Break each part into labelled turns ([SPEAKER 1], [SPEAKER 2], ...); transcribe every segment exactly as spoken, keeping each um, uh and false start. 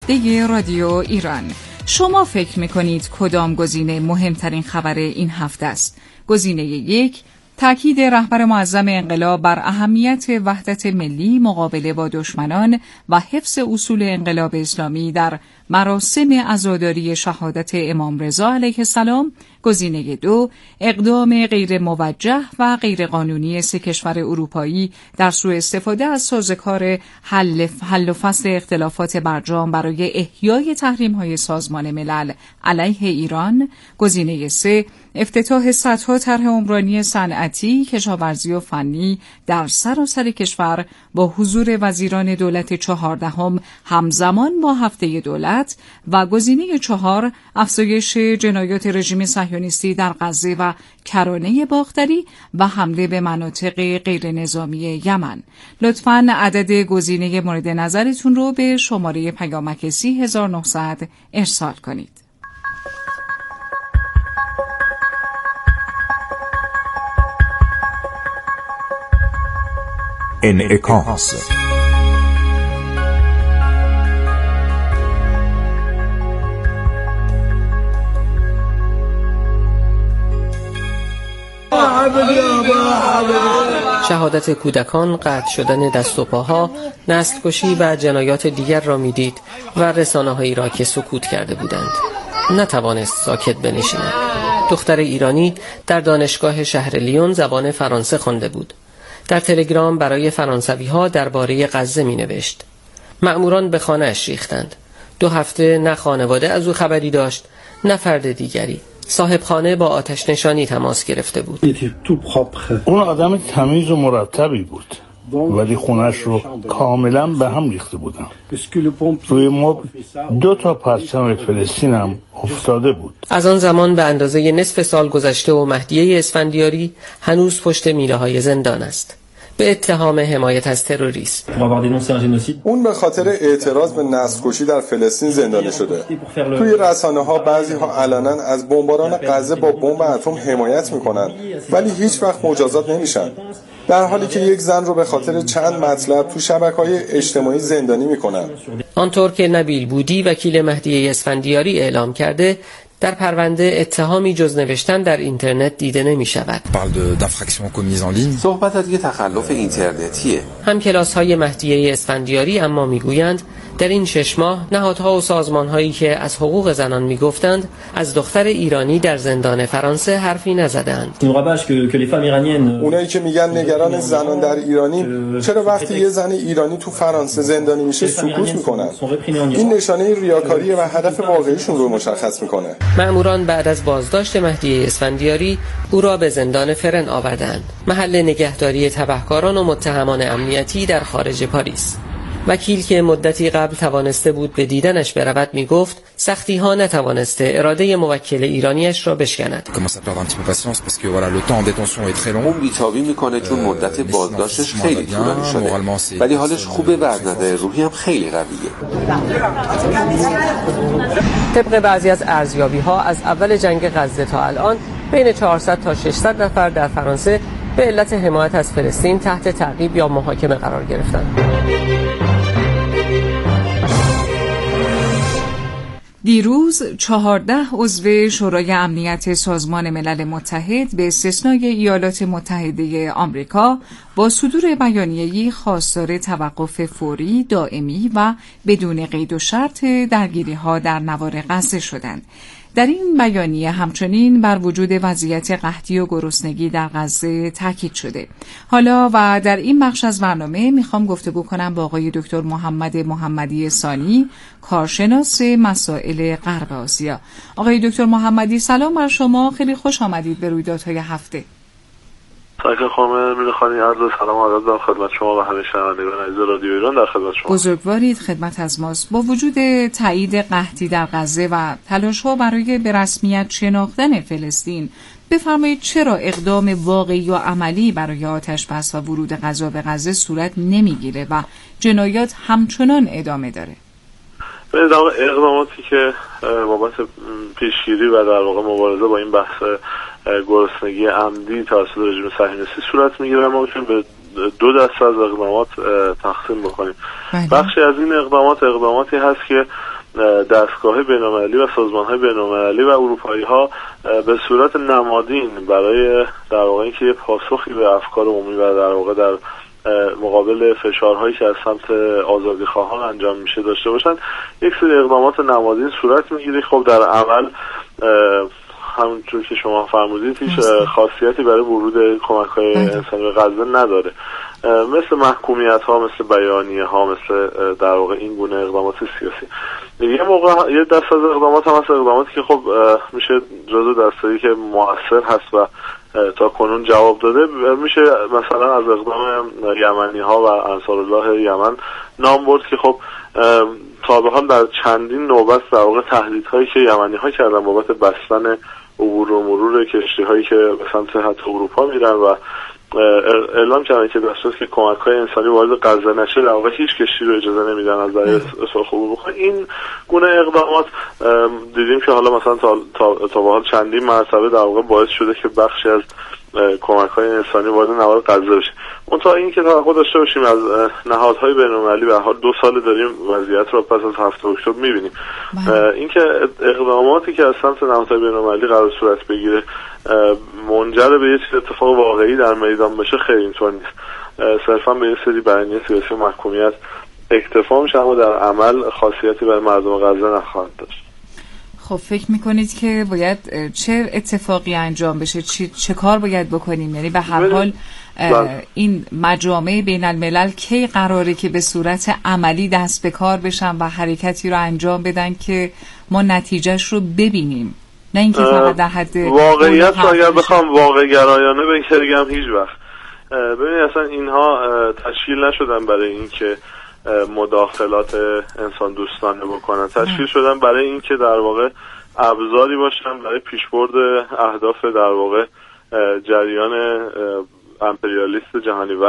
[SPEAKER 1] هفته رادیو ایران. شما فکر میکنید کدام گزینه مهمترین خبر این هفته است؟ گزینه یک، تأکید رهبر معظم انقلاب بر اهمیت وحدت ملی مقابله با دشمنان و حفظ اصول انقلاب اسلامی در مراسم عزاداری شهادت امام رضا علیه السلام. گزینه دو، اقدام غیر موجه و غیر قانونی سه کشور اروپایی در سوء استفاده از سازوکار حل حل و فصل اختلافات برجام برای احیای تحریم‌های سازمان ملل علیه ایران. گزینه سه، افتتاح صدها طرح عمرانی صنعتی، کشاورزی و فنی در سراسر کشور با حضور وزیران دولت چهاردهم همزمان با هفته دولت. و گزینه چهار، افزایش جنایات رژیم صهیونیستی در غزه و کرانه باختری و حمله به مناطق غیر نظامی یمن. لطفاً عدد گزینه مورد نظرتون رو به شماره پیامک سی هزار و نهصد ارسال کنید.
[SPEAKER 2] انعکاس.
[SPEAKER 3] شهادت کودکان، قطع شدن دست و پاها، نسل کشی و جنایات دیگر را میدید و رسانه‌هایی را که سکوت کرده بودند. نتوانست ساکت بنشیند. دختر ایرانی در دانشگاه شهر لیون زبان فرانسه خوانده بود. در تلگرام برای فرانسوی‌ها درباره غزه می‌نوشت. مأموران به خانه‌اش ریختند. دو هفته نه خانواده از او خبری داشت، نه فرد دیگری. صاحب خانه با آتش نشانی تماس گرفته بود.
[SPEAKER 4] اون آدم تمیز و مرتبی بود، ولی خونش رو کاملا به هم ریخته بودن. روی مبل دو تا پرچم فلسطین هم افتاده بود.
[SPEAKER 3] از آن زمان به اندازه نصف سال گذشته و مهدیه اسفندیاری هنوز پشت میله های زندان است به اتهام حمایت از تروریسم.
[SPEAKER 5] اون به خاطر اعتراض به نسل‌کشی در فلسطین زندانی شده. توی رسانه‌ها بعضی‌ها علنا از بمباران غزه با بمب اتم حمایت می‌کنن، ولی هیچ وقت مجازات نمیشن. در حالی که یک زن رو به خاطر چند مطلب تو شبکه‌های اجتماعی زندانی می‌کنن.
[SPEAKER 3] آنطور که نبیل بودی وکیل مهدیه اسفندیاری اعلام کرده، در پرونده اتهامی جز نوشتن در اینترنت دیده نمی شود.
[SPEAKER 6] صحبت از یک تخلف اینترنتیه.
[SPEAKER 3] هم کلاس های مهدیه اسفندیاری اما می گویند در این شش ماه نهادها و سازمان هایی که از حقوق زنان می گفتند از دختر ایرانی در زندان فرانسه حرفی نزدند.
[SPEAKER 5] اونایی که میگن نگران زنان در ایرانی، چرا وقتی یه زن ایرانی تو فرانسه زندانی میشه سکوت میکنن؟ این نشانه ریاکاری و هدف واقعیشون رو مشخص میکنه.
[SPEAKER 3] مأموران بعد از بازداشت مهدیه اسفندیاری او را به زندان فرن آوردند، محل نگهداری تبهکاران و متهمان امنیتی در خارج پاریس. وکیل که مدتی قبل توانسته بود به دیدنش برود می گفت سختی ها نتوانسته اراده موکل ایرانیش را بشکند.
[SPEAKER 6] اون بیتابی میکنه چون مدت بازداشتش خیلی طولانی شده، ولی حالش خوبه و از نظر روحی هم خیلی قویه.
[SPEAKER 3] طبق بعضی از ارزیابی ها از اول جنگ غزه تا الان بین چهارصد تا ششصد نفر در فرانسه به علت حمایت از فلسطین تحت تعقیب یا محاکمه قرار گرفتند.
[SPEAKER 1] دیروز چهارده عضو شورای امنیت سازمان ملل متحد به استثنای ایالات متحده آمریکا با صدور بیانیه‌ای خواستار توقف فوری، دائمی و بدون قید و شرط درگیری‌ها در نوار غزه شدند. در این بیانیه همچنین بر وجود وضعیت قحطی و گرسنگی در غزه تاکید شده. حالا و در این بخش از برنامه میخوام گفتگو کنم با آقای دکتر محمد محمدی ثانی، کارشناس مسائل غرب آسیا. آقای دکتر محمدی سلام بر شما، خیلی خوش آمدید به رویدادهای هفته.
[SPEAKER 7] سایکل خانم میرخانی عرض سلام و ادب دارم خدمت شما و همه شنوندگان عزیز رادیو ایران در خدمت شما.
[SPEAKER 1] بزرگوارید، خدمت از ماست. با وجود تایید قحطی در غزه و تلاش‌ها برای به رسمیت شناختن فلسطین، بفرمایید چرا اقدام واقعی و عملی برای آتش‌بس و ورود غذا به غزه صورت نمیگیره و جنایات همچنان ادامه داره؟
[SPEAKER 7] به ادامه اقداماتی که بابت پیشگیری و در واقع مبارزه با این بحث گرسنگی عمدی توسط رژیم صهیونیستی صورت میگیره، ما میتونیم به دو دسته از اقدامات تقسیم بکنیم. بخشی از این اقدامات اقداماتی هست که دستگاه بین‌المللی و سازمان‌های بین‌المللی و اروپایی ها به صورت نمادین برای در واقع اینکه پاسخی به افکار عمومی و در واقع در مقابل فشارهایی که از سمت آزادیخواهان انجام میشه داشته باشن، یک سری اقدامات نمادین صورت میگیره. خب در عمل همونطور که شما فرمودید هیچ خاصیتی برای ورود کمک‌های انسانی به غزه نداره، مثل محکومیت ها، مثل بیانیه ها، مثل در واقع این گونه اقدامات سیاسی. یه موقع یه دست از اقدامات هم هست اقداماتی که خب میشه جزو دسته‌ای که مؤثر هست و تا کنون جواب داده. میشه مثلا از اقدام یمنی ها و انصارالله یمن نام برد که خب تا به حال در چندین نوبت در واقع تهدیدهایی که یمنی ها کردن بابت بستن عبور و مرور کشتی هایی که به سمت حتی اروپا میرن و اعلام کردن که دستور که کمک‌های انسانی وارد غزه نشه در واقع هیچ کشتی رو اجازه نمیدن از دریای سرخ عبور بکنه. این گونه اقدامات دیدیم که حالا مثلا تا تا تا به حال چندین مرتبه در واقع باعث شده که بخشی از کمک‌های انسانی وارد نوار غزه بشه. اون تا این که توقع داشته باشیم از نهادهای بین‌المللی، به حال دو سال داریم وضعیت رو پس از هفته اکتبر می‌بینیم. اینکه اقداماتی که از سمت نهادهای بین‌المللی قرار صورت بگیره منجر به یک اتفاق واقعی در میدان بشه خیلی اینطور نیست. صرفا به یه سری بیانیه سیاسی و محکومیت اکتفا میشه، اما در عمل خاصیتی برای مردم غزه نخواهد داشت.
[SPEAKER 1] خب فکر میکنید که باید چه اتفاقی انجام بشه؟ چه, چه کار باید بکنیم؟ یعنی به هر حال این مجامع بین الملل کی قراره که به صورت عملی دست به کار بشن و حرکتی رو انجام بدن که ما نتیجهش رو ببینیم، نه اینکه فقط در حد
[SPEAKER 7] واقعیت رو اگر بخوام واقع گرایانه بگم هیچ وقت ببینید اصلا اینها تشکیل نشدن برای اینکه مداخلات انسان دوستانه بکنن، تشکیل شدن برای اینکه در واقع ابزاری باشن برای پیشبرد اهداف در واقع جریان امپریالیست جهانی و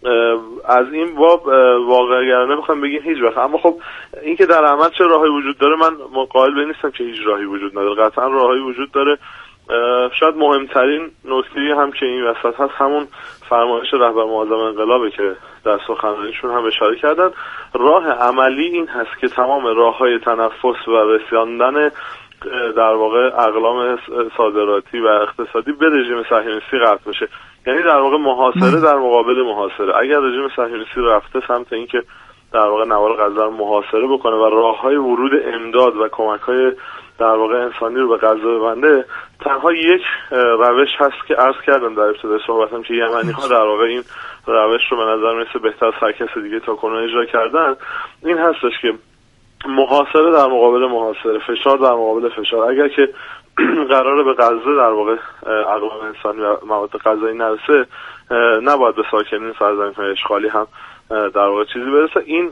[SPEAKER 7] از این باب واقعیانه بخوام بگیم هیچ وقت. اما خب اینکه در عمل چه راهی وجود داره من قائل به نیستم که هیچ راهی وجود نداره، قطعا راهی وجود داره. شاید مهمترین نکته هم که این وسط هست همون فرمایش رهبر معظم انقلابه که در سخنرانیشون هم اشاره کردن. راه عملی این هست که تمام راههای تنفس و رساندن در واقع اقلام صادراتی و اقتصادی به رژیم صهیونیستی قطع بشه، یعنی در واقع محاصره در مقابل محاصره. اگر رژیم صهیونیستی رفته سمت اینکه در واقع نوار غزه رو محاصره بکنه و راههای ورود امداد و کمک‌های در واقع انسانی رو به غزه ببنده، تنها یک روش هست که عرض کردم در ابتدای صحبتم که یمنی‌ها در واقع این روش رو به نظر میرسه بهتر از هر کس دیگه تا کنون اجرا کردن. این هستش که محاصره در مقابل محاصره، فشار در مقابل فشار. اگر که قراره به غزه در واقع اقلام انسانی و مواد غذایی نرسه، نباید به ساکنین سرزمین‌های اشغالی هم در واقع چیزی برسه. این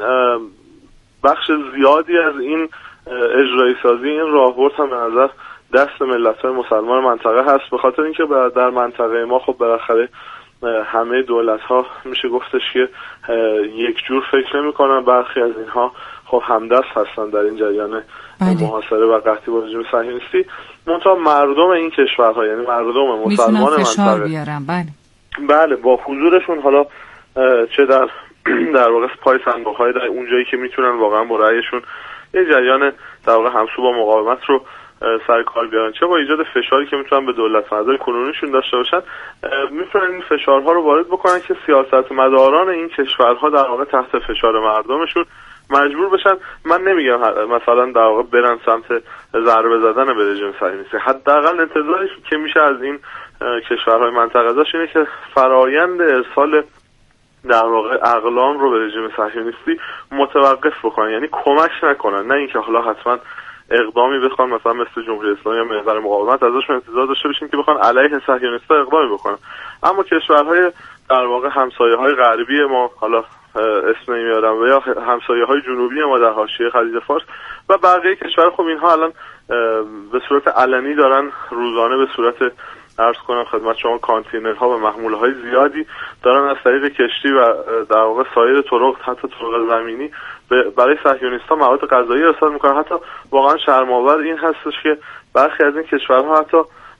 [SPEAKER 7] بخش زیادی از این اجرایی سازی این راهبرد هم به نظر دست ملت‌های مسلمان منطقه هست، به خاطر اینکه در منطقه ما خب بالاخره همه دولت‌ها میشه گفتش که یک جور فکر نمی‌کنن. برخی از اینها خب همدست هستن در این جریان محاصره و قحطی با رژیم صهیونیستی. منتها مردم این کشورها، یعنی مردم مسلمان منطقه
[SPEAKER 1] بیارن. بله
[SPEAKER 7] بله با حضورشون، حالا چه در در واقع پای صندوق‌های در اونجایی که میتونن واقعا با رأیشون یه جریان در واقع همسو با مقاومت رو سر کار بیارن، چه با ایجاد فشاری که میتونن به دولت مردای کنونیشون داشته باشن، میتونن این فشارها رو وارد بکنن که سیاستمداران این کشورها در واقع تحت فشار مردمشون مجبور بشن. من نمیگم مثلا در واقع برن سمت ضربه زدن به رژیم صهیونیستی، حداقل انتظاری که میشه از این کشورهای منطقه داشت اینه که فرایند ارسال در واقع اقلام رو به رژیم صهیونیستی متوقف بکنن، یعنی کمک نکنن، نه اینکه حالا حتما اقدامی بخوان مثلا مثل جمهوری اسلامی یا محور مقاومت ازشون انتظار داشته باشیم که بخوان علیه صهیونیست‌ها اقدامی بکنن. اما کشورهای در واقع همسایه‌های غربی ما، حالا اسم نمیارم، و یا همسایه‌های جنوبی ما در حاشیه خلیج فارس و بقیه کشورها، خب اینها الان به صورت علنی دارن روزانه به صورت عرض کنم خدمت شما کانتینرها و محموله‌های زیادی دارن از طریق کشتی و در واقع سایر طرق، حتی طرق زمینی، برای صهیونیست‌ها مواد غذایی ارسال میکنن. حتی واقعا شرم‌آور این هستش که برخی از این کشورها حتی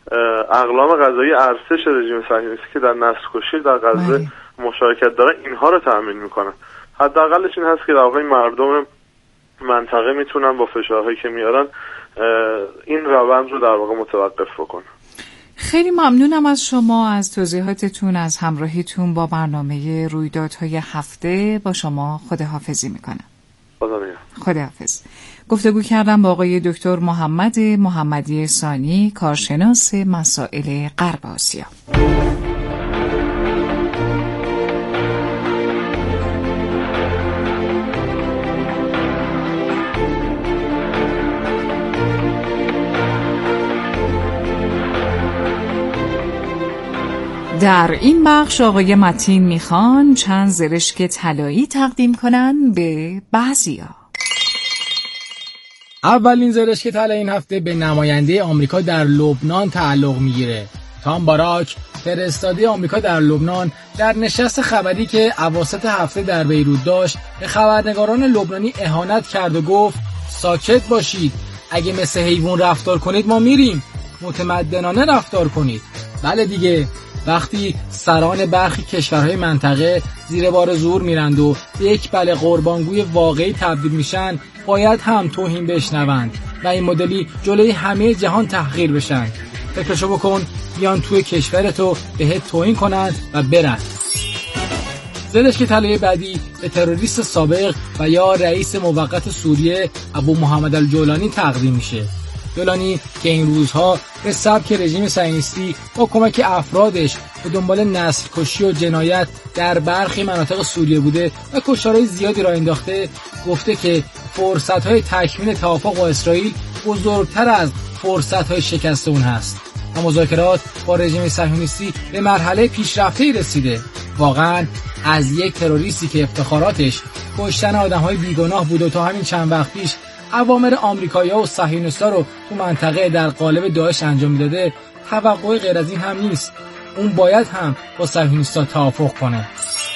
[SPEAKER 7] اقلام غذایی ارتش رژیم صهیونیستی که در نسل‌کشی در غزه مشارکت دارن اینها رو تأمین میکنن. حداقلش این هست که در واقع مردم منطقه میتونن با فشارهایی که میارن این روند رو در واقع متوقف بکنن.
[SPEAKER 1] خیلی ممنونم از شما، از توضیحاتتون، از همراهیتون با برنامه رویدادهای هفته. با شما خداحافظی میکنم.
[SPEAKER 7] خدا نگهدار.
[SPEAKER 1] خداحافظ. گفتگو کردم با آقای دکتر محمد محمدی ثانی، کارشناس مسائل غرب آسیا. در این بخش آقای متین میخوان چند زرشک طلایی تقدیم کنن به بعضیا.
[SPEAKER 2] اولین زرشک طلایی این هفته به نماینده آمریکا در لبنان تعلق میگیره. تام باراک، فرستاده آمریکا در لبنان، در نشست خبری که اواسط هفته در بیروت داشت به خبرنگاران لبنانی اهانت کرد و گفت ساکت باشید، اگه مثل حیوان رفتار کنید ما میریم، متمدنانه رفتار کنید. بله دیگه، وقتی سران برخی کشورهای منطقه زیر بار زور میرند و به یک بله قربانگوی واقعی تبدیل میشن، باید هم توهین بشنوند و این مدلی جلوی همه جهان تحقیر بشن. فکرشو بکن بیان توی کشورتو بهت توهین کنند و برن. زرشک طلایی بعدی به تروریست سابق و یا رئیس موقت سوریه ابو محمد الجولانی تقدیم میشه. جولانی که این روزها به سبک رژیم صهیونیستی با کمک افرادش به دنبال نسل کشی و جنایت در برخی مناطق سوریه بوده و کشتارهای زیادی را انداخته، گفته که فرصت‌های تکمیل توافق با اسرائیل بزرگتر از فرصت‌های شکست اون هست و مذاکرات با رژیم صهیونیستی به مرحله پیشرفته‌ای رسیده. واقعاً از یک تروریستی که افتخاراتش کشتن آدم‌های بیگناه بود و تا همین چند وقت پیش اوامر آمریکایی‌ها و صهیونیست‌ها رو تو منطقه در قالب داعش انجام میداده، توقع غیر از این هم نیست. اون باید هم با صهیونیست‌ها توافق کنه.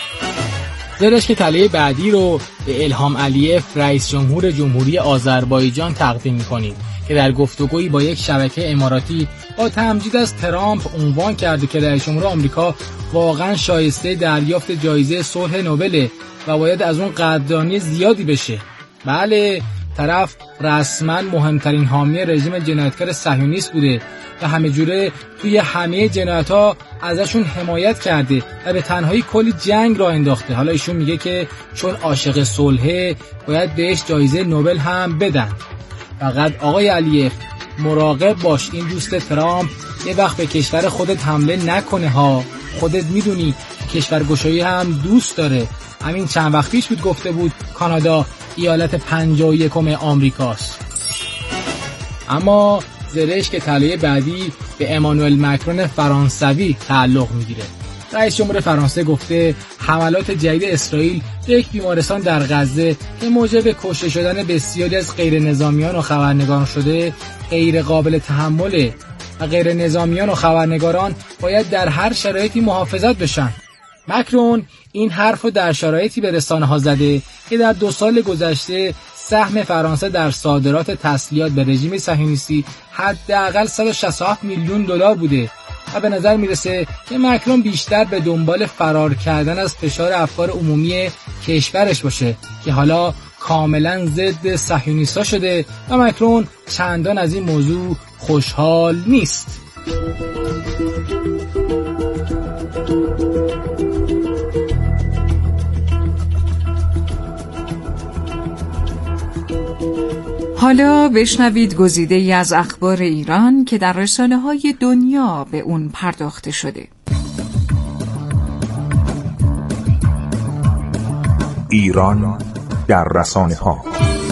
[SPEAKER 2] زرشک طلایی بعدی رو به الهام علیف، رئیس جمهور جمهوری آذربایجان تقدیم می‌کنیم که در گفتگویی با یک شبکه اماراتی با تمجید از ترامپ عنوان کرده که رئیس جمهور آمریکا واقعاً شایسته دریافت جایزه صلح نوبل و باید از اون قدردانی زیادی بشه. بله، طرف رسما مهمترین حامی رژیم جنایتکار صهیونیست بوده و همه جوره توی همه جنایت‌ها ازشون حمایت کرده و به تنهایی کلی جنگ را انداخته. حالا ایشون میگه که چون عاشق صلحه باید بهش جایزه نوبل هم بدن. فقط آقای علیف مراقب باش این دوست ترامپ یه وقت به کشور خودت حمله نکنه ها. خودت میدونی کشورگشایی هم دوست داره. همین چند وقت پیش بود گفته بود کانادا ایالت پنجاه و یکم آمریکاست. اما زرشک طلایی بعدی به امانوئل مکرون فرانسوی تعلق میگیره. رئیس جمهور فرانسه گفته حملات جدید اسرائیل به یک بیمارستان در غزه که موجب کشته شدن بسیاری از غیر نظامیان و خبرنگاران شده غیر قابل تحمله و غیر نظامیان و خبرنگاران باید در هر شرایطی محافظت بشن. مکرون این حرف رو در شرایطی به رسانه ها زده که در دو سال گذشته سهم فرانسه در صادرات تسلیحات به رژیم صهیونیستی حداقل صد و شصت و هفت میلیون دلار بوده و به نظر میرسه که مکرون بیشتر به دنبال فرار کردن از فشار افکار عمومی کشورش باشه که حالا کاملا ضد صهیونیست‌ها شده و مکرون چندان از این موضوع خوشحال نیست.
[SPEAKER 1] حالا بشنوید گزیده‌ای از اخبار ایران که در رسانه‌های دنیا به اون پرداخته شده.
[SPEAKER 8] ایران در رسانه‌ها.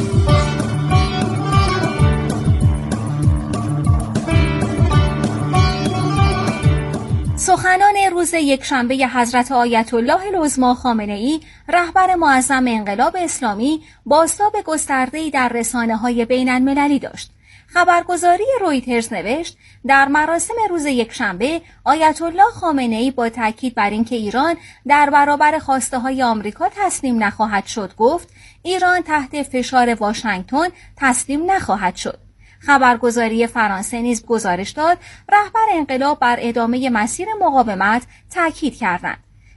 [SPEAKER 9] سخنان روز یکشنبه حضرت آیت الله العظمی خامنه‌ای رهبر معظم انقلاب اسلامی بازتاب گسترده‌ای در رسانه‌های بین‌المللی داشت. خبرگزاری رویترز نوشت در مراسم روز یکشنبه آیت الله خامنه‌ای با تاکید بر اینکه ایران در برابر خواسته‌های آمریکا تسلیم نخواهد شد گفت ایران تحت فشار واشنگتن تسلیم نخواهد شد. خبرگزاری فرانسه نیز گزارش داد رهبر انقلاب بر ادامه مسیر مقاومت تاکید کردند.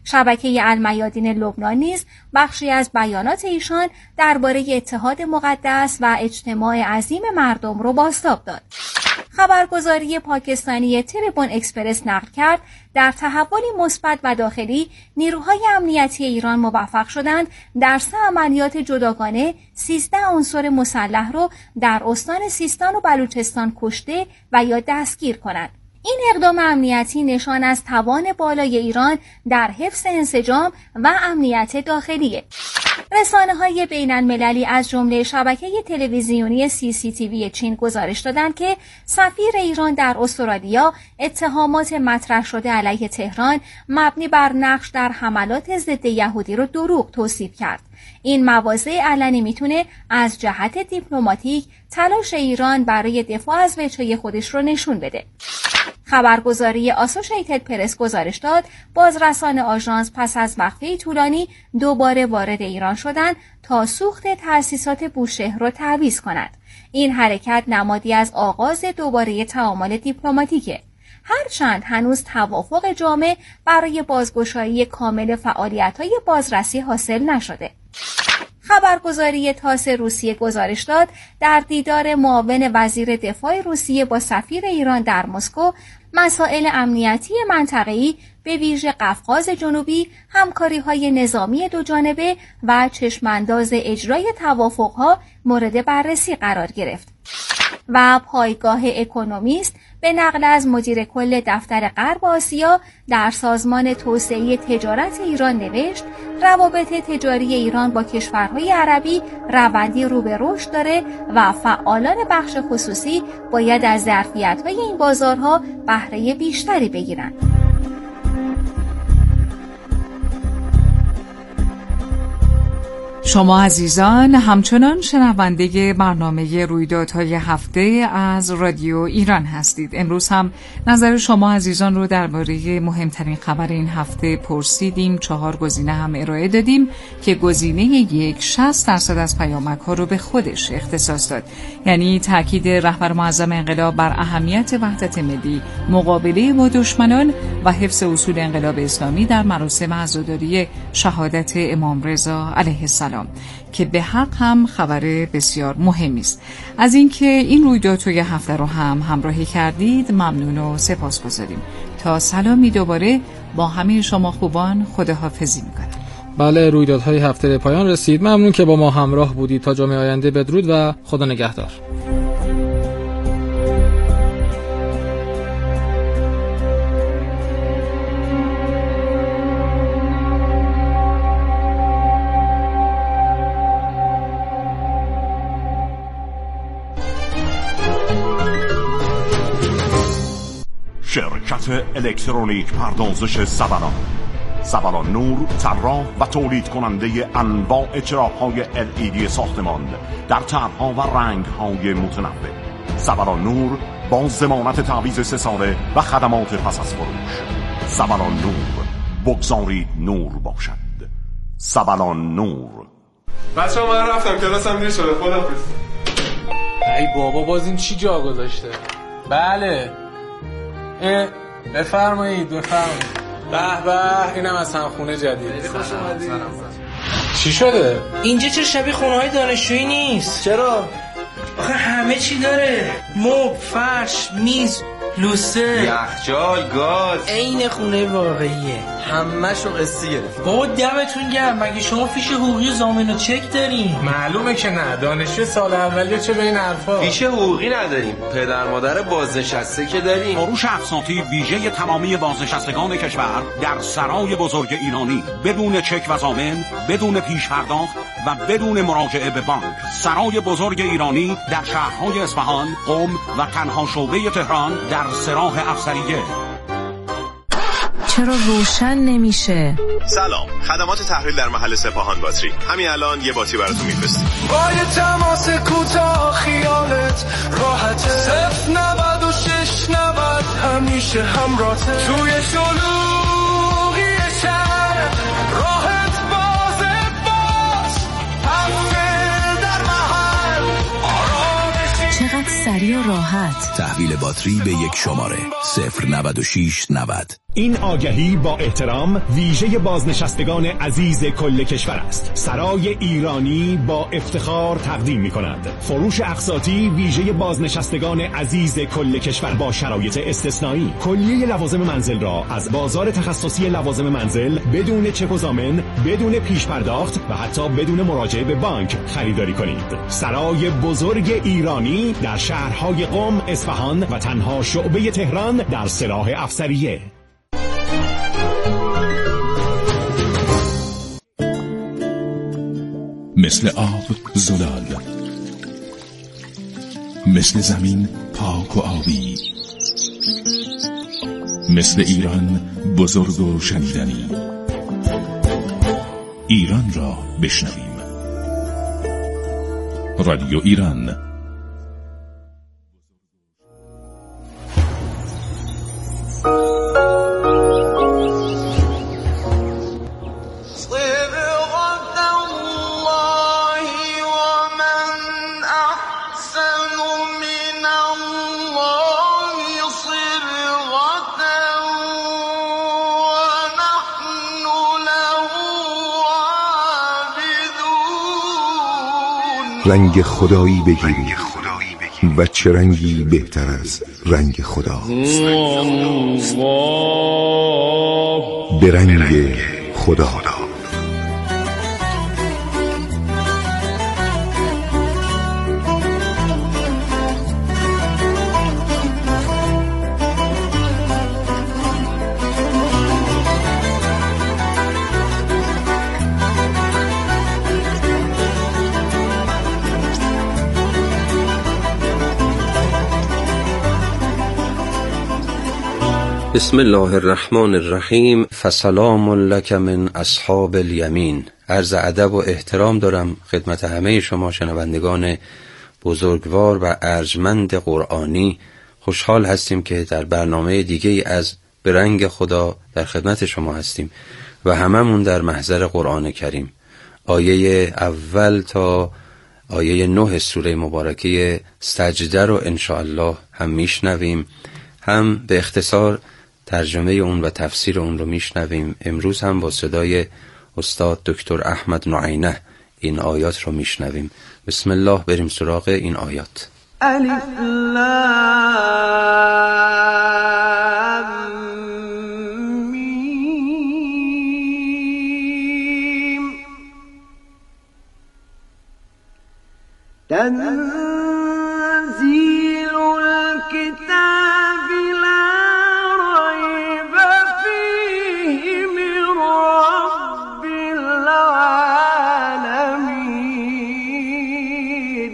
[SPEAKER 9] شبکه المیادین لبنان نیز بخشی از بیانات ایشان درباره اتحاد مقدس و اجتماع عظیم مردم رو بازتاب داد. خبرگزاری پاکستانی تریبون اکسپرس نقل کرد در تحولی مثبت و داخلی نیروهای امنیتی ایران موفق شدند در سه عملیات جداگانه سیزده عنصر مسلح را در استان سیستان و بلوچستان کشته و یا دستگیر کنند. این اقدام امنیتی نشان از توان بالای ایران در حفظ انسجام و امنیت داخلیه. رسانه‌های بین‌المللی از جمله شبکه تلویزیونی سی سی تی وی چین گزارش دادند که سفیر ایران در استرالیا اتهامات مطرح شده علیه تهران مبنی بر نقش در حملات ضد یهودی رو دروغ توصیف کرد. این مواضع علنی میتونه از جهت دیپلماتیک تلاش ایران برای دفاع از وجهه خودش رو نشون بده. خبرگزاری آسوشیتد پرس گزارش داد بازرسان آژانس پس از وقفه طولانی دوباره وارد ایران شدند تا سوخت تأسیسات بوشهر را تعویض کنند. این حرکت نمادی از آغاز دوباره تعامل دیپلماتیکه. هرچند هنوز توافق جامع برای بازگشایی کامل فعالیت‌های بازرسی حاصل نشده. خبرگزاری تاس روسیه گزارش داد در دیدار معاون وزیر دفاع روسیه با سفیر ایران در مسکو مسائل امنیتی منطقه‌ای به ویژه قفقاز جنوبی، همکاری‌های نظامی دو جانبه و چشمانداز اجرای توافق‌ها مورد بررسی قرار گرفت. و پایگاه اکونومیست به نقل از مدیر کل دفتر غرب آسیا در سازمان توسعه تجارت ایران نوشت روابط تجاری ایران با کشورهای عربی روندی رو به رشد داره و فعالان بخش خصوصی باید از ظرفیت‌های این بازارها بهره بیشتری بگیرند.
[SPEAKER 1] شما عزیزان همچنان شنونده برنامه رویدادهای هفته از رادیو ایران هستید. امروز هم نظر شما عزیزان رو درباره مهمترین خبر این هفته پرسیدیم. چهار گزینه هم ارائه دادیم که گزینه یک شصت درصد از پیامک ها رو به خودش اختصاص داد، یعنی تاکید رهبر معظم انقلاب بر اهمیت وحدت ملی، مقابله با دشمنان و حفظ اصول انقلاب اسلامی در مراسم عزاداری شهادت امام رضا علیه السلام، که به حق هم خبر بسیار مهمی است. از اینکه این رویدادهای هفته رو هم همراهی کردید ممنون و سپاسگزاریم. تا سلامی دوباره با همه شما خوبان خداحافظی میکنم.
[SPEAKER 2] بله، رویدادهای هفته به پایان رسید. ممنون که با ما همراه بودید. تا جمعه آینده بدرود و خدا نگهدار.
[SPEAKER 10] شرکت الکترونیک پردازش زبلان زبلان نور، طراح و تولید کننده انواع چراغ‌های ال ای دی ساختمان در طرح‌ها و رنگ‌های متنوع. زبلان نور با ضمانت تعویض سه ساله و خدمات پس از فروش. زبلان نور، بگذارید نور باشد. زبلان نور.
[SPEAKER 11] بچه‌ها من رفتم، کلاسم دیر شده. خداحافظ.
[SPEAKER 2] ای بابا، باز این چی جا گذاشته؟ بله، بفرمایید بفرمایید. به به، اینم از همخونه جدید.
[SPEAKER 11] خوش اومدید.
[SPEAKER 2] چی شده؟
[SPEAKER 12] اینجا چه شبیه خونه‌های دانشجویی نیست؟
[SPEAKER 2] چرا؟
[SPEAKER 12] آخه همه چی داره. مبل، فرش، میز، لوسه،
[SPEAKER 11] یخچال، گاز.
[SPEAKER 12] عین خونه واقعیه.
[SPEAKER 11] همه‌شو قسطی گرفت.
[SPEAKER 12] بابا دمتون گرم. مگه شما فیش حقوقی ضامن و چک دارین؟
[SPEAKER 2] معلومه که نه. دانشجو سال اولیه چه به این حرفا؟
[SPEAKER 11] فیش حقوقی نداریم. پدر مادر بازنشسته که داریم.
[SPEAKER 10] فروش اقساطی ویژه تمامی بازنشستگان کشور در سرای بزرگ ایرانی بدون چک و ضامن، بدون پیش پرداخت و بدون مراجعه به بانک. سرای بزرگ ایرانی در شهرهای اصفهان، قم و تنها شعبه تهران در سراح افسریه.
[SPEAKER 13] چرا روشن نمیشه؟
[SPEAKER 14] سلام، خدمات تحویل در محل سپاهان باتری. همین الان یه باتری براتون میفرستیم.
[SPEAKER 15] با یه تماس کوتاه خیالت راحته. صفر نود و شش نود همیشه همراهته. توی شلوغی شهر راحت بازه باز. تحویل در محل آرامشی.
[SPEAKER 13] چقدر سریع و راحت.
[SPEAKER 16] تحویل باتری به یک شماره صفر نود و شش نود. این آگهی با احترام ویژه بازنشستگان عزیز کل کشور است. سرای ایرانی با افتخار تقدیم می کند فروش اقساطی ویژه بازنشستگان عزیز کل کشور با شرایط استثنایی. کلیه لوازم منزل را از بازار تخصصی لوازم منزل بدون چک و ضامن، بدون پیش پرداخت و حتی بدون مراجعه به بانک خریداری کنید. سرای بزرگ ایرانی در شهرهای قم، اصفهان و تنها شعبه تهران در سلاح افسریه.
[SPEAKER 8] مثل آب زلال، مثل زمین پاک و آبی، مثل ایران بزرگ و شنیدنی. ایران را بشنویم. رادیو ایران.
[SPEAKER 17] رنگ خدایی بگیرید و چه رنگی بهتر از رنگ خدا. به رنگ خدا.
[SPEAKER 18] بسم الله الرحمن الرحیم. فسلام لک من اصحاب الیمین. عرض ادب و احترام دارم خدمت همه شما شنوندگان بزرگوار و ارجمند قرآنی. خوشحال هستیم که در برنامه دیگه از به رنگ خدا در خدمت شما هستیم و هممون در محضر قرآن کریم. آیه اول تا آیه نه سوره مبارکه سجده رو انشاءالله هم میشنویم، هم به اختصار ترجمه اون و تفسیر اون رو میشنویم. امروز هم با صدای استاد دکتر احمد نعینه این آیات رو میشنویم. بسم الله، بریم سراغ این آیات.
[SPEAKER 15] الف لام میم تنزیل الكتاب لا ريب فيه من رب العالمين.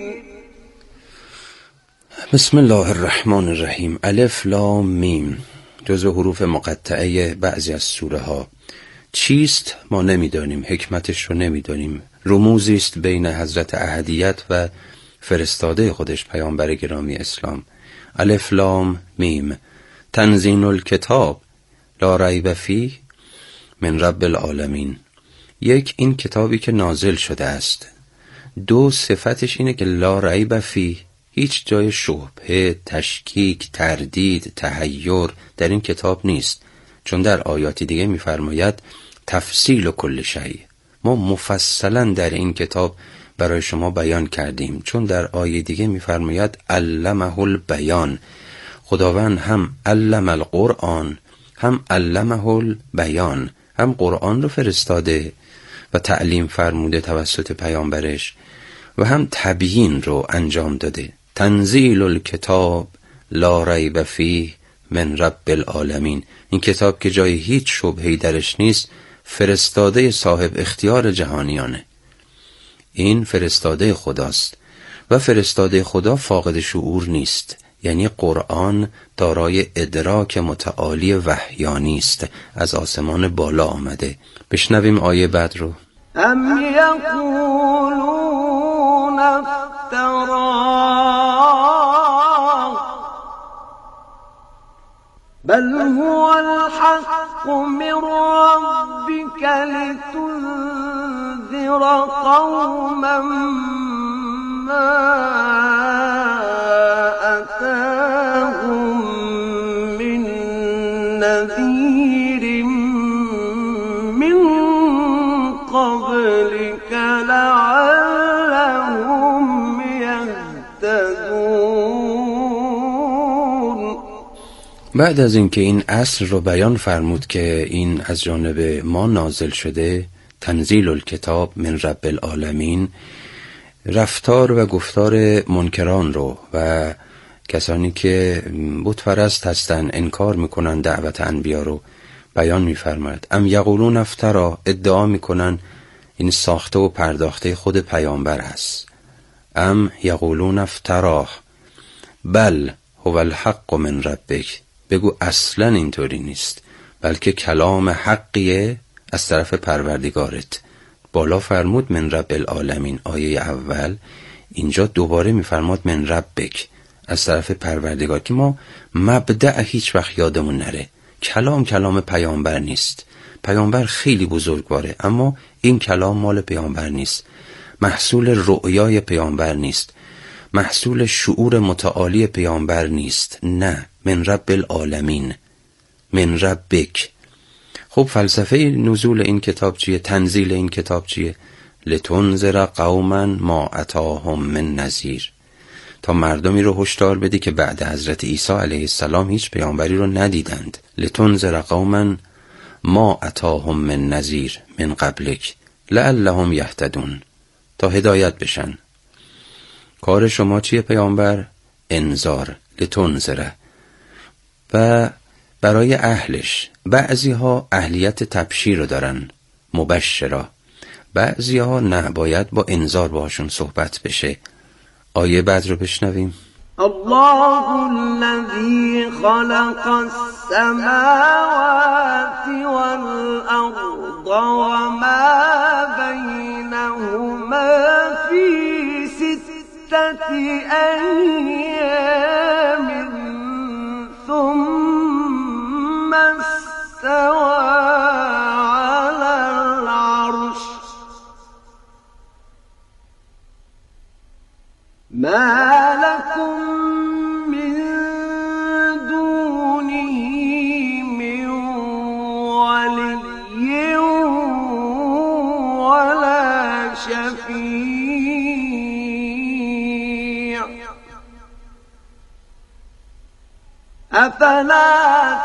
[SPEAKER 18] بسم الله الرحمن الرحیم. الف لام میم جزو حروف مقطعه بعضی از سوره ها. چیست ما نمیدانیم، حکمتش رو نمیدانیم. رموزی است بین حضرت احدیت و فرستاده خودش پیامبر گرامی اسلام. الف لام میم تنزیل الکتاب لا ریب فیه من رب العالمین. یک، این کتابی که نازل شده است. دو، صفتش اینه که لا ریب فیه، هیچ جای شبهه، تشکیک، تردید، تحیر در این کتاب نیست، چون در آیاتی دیگه می‌فرماید تفصیل کل شیء. ما مفصلا در این کتاب برای شما بیان کردیم، چون در آیه دیگه می‌فرماید علمه البیان. خداوند هم علم القرآن، هم علمه البیان، هم قرآن رو فرستاده و تعلیم فرموده توسط پیامبرش و هم تبیین رو انجام داده. تنزیل الکتاب لا ریب فیه من رب العالمین. این کتاب که جای هیچ شبهه‌ای درش نیست، فرستاده صاحب اختیار جهانیانه. این فرستاده خداست و فرستاده خدا فاقد شعور نیست، یعنی قرآن دارای ادراک متعالی وحیانی است، از آسمان بالا آمده. بشنویم آیه بعد رو.
[SPEAKER 15] ام یقولون افترا بل هو الحق من ربك لتنذر قوما ما أتاهم من نذير
[SPEAKER 18] بعد از اینکه این اصل رو بیان فرمود که این از جانب ما نازل شده، تنزیل الکتاب من رب العالمین، رفتار و گفتار منکران رو و کسانی که بت پرست هستن انکار میکنن دعوت انبیا رو بیان میفرماید. ام یقولون افترا، ادعا میکنن این ساخته و پرداخته خود پیامبر هست. ام یقولون افترا بل هو الحق من ربک، بگو اصلا اینطوری نیست، بلکه کلام حقیه از طرف پروردگارت. بالا فرمود من رب العالمین آیه اول، اینجا دوباره میفرماد من ربک، از طرف پروردگار، که ما مبدأ هیچ وقت یادمون نره. کلام کلام پیامبر نیست. پیامبر خیلی بزرگواره، اما این کلام مال پیامبر نیست، محصول رؤیای پیامبر نیست، محصول شعور متعالی پیامبر نیست. نه، من رب العالمین، من ربک. خب فلسفه نزول این کتاب چیه؟ تنزیل این کتاب چیه؟ لتنذر قوما ما اتاهم من نذیر، تا مردمی رو هشدار بدی که بعد حضرت عیسی علیه السلام هیچ پیامبری رو ندیدند. لتنذر قوما ما اتاهم من نذیر من قبلک لعلهم یهتدون، تا هدایت بشن. کار شما چیه پیامبر؟ انذار، لتنذر. و برای اهلش، بعضی ها اهلیت تبشیر رو دارن، مبشرا، بعضی ها نه، باید با انذار باشون صحبت بشه. آیه بعد رو بشنویم.
[SPEAKER 15] الله الذي خلق السماوات والأرض وما بينهما في ستة أيام ثم استوى على العرش ما لكم من دونه من ولي ولا شفيع أفلا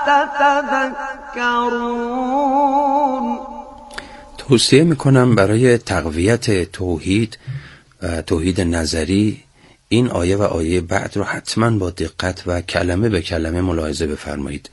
[SPEAKER 15] تتذكرون.
[SPEAKER 18] توصیه میکنم برای تقویت توحید، توحید نظری، این آیه و آیه بعد رو حتما با دقت و کلمه به کلمه ملاحظه بفرمایید.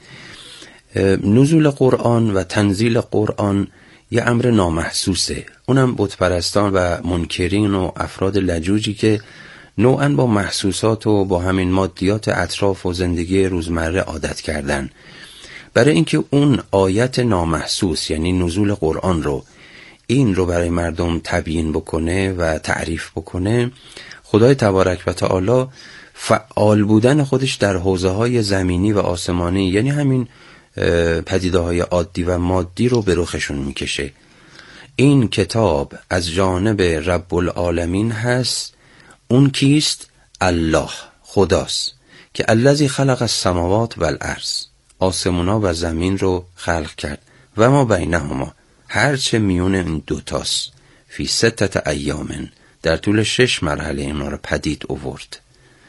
[SPEAKER 18] نزول قرآن و تنزیل قرآن یه امر نامحسوسه، اونم بت پرستان و منکرین و افراد لجوجی که نوعاً با محسوسات و با همین مادیات اطراف و زندگی روزمره عادت کردن. برای اینکه اون آیت نامحسوس یعنی نزول قرآن رو، این رو برای مردم تبیین بکنه و تعریف بکنه، خدای تبارک و تعالی فعال بودن خودش در حوزه های زمینی و آسمانی، یعنی همین پدیده های عادی و مادی رو به رخشون میکشه. این کتاب از جانب رب العالمین هست. اون کیست؟ الله، خداست که الذی خلق السماوات والارض، آسمونا و زمین رو خلق کرد، و ما بینهما، هرچه میون این دوتاست، فی ستت ایامن، در طول شش مرحله اینا رو پدید آورد.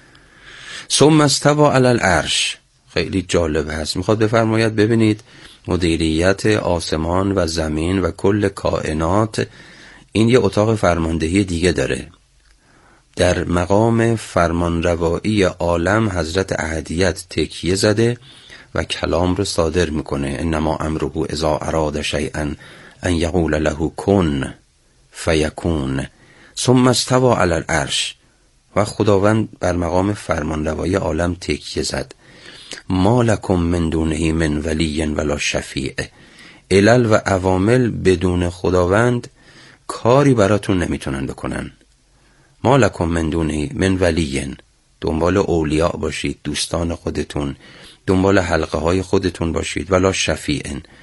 [SPEAKER 18] ثم استوى علی العرش، خیلی جالب هست، میخواد بفرماید ببینید مدیریت آسمان و زمین و کل کائنات، این یه اتاق فرماندهی دیگه داره. در مقام فرمانروایی عالم حضرت احدیت تکیه زده و کلام رو صادر میکنه. انما امره اذا اراد شیئا ان یقول له کن فیکون ثم استوى علی العرش. و خداوند بر مقام فرمانروایی عالم تکیه زد. ما لکم من دونه من ولی ولا شفیع، علل و عوامل بدون خداوند کاری براتون نمیتونن بکنن. ما لکم من دونه من ولی، دنبال اولیاء باشید، دوستان خودتون، دنبال حلقه های خودتون باشید، ولا شفیع،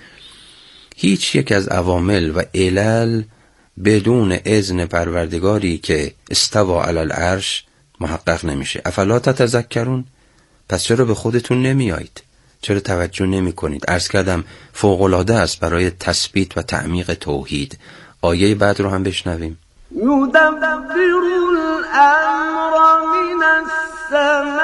[SPEAKER 18] هیچ یک از عوامل و علل بدون اذن پروردگاری که استوا علی العرش محقق نمیشه. افلا تتذکرون، پس چرا به خودتون نمیایید؟ چرا توجه نمی کنید؟ عرض کردم فوق‌العاده است برای تثبیت و تعمیق توحید. آیه بعد رو هم بشنویم.
[SPEAKER 15] یدبر الامر من السماء